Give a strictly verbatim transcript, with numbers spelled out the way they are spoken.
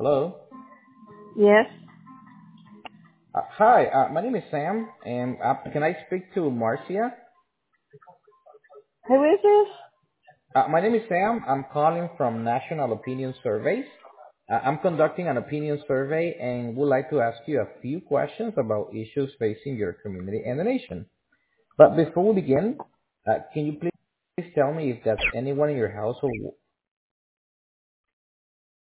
Hello. Yes. Uh, hi, uh, my name is Sam, and uh, can I speak to Marcia? Who is this? Uh, my name is Sam. I'm calling from National Opinion Surveys. Uh, I'm conducting an opinion survey and would like to ask you a few questions about issues facing your community and the nation. But before we begin, uh, can you please tell me if there's anyone in your household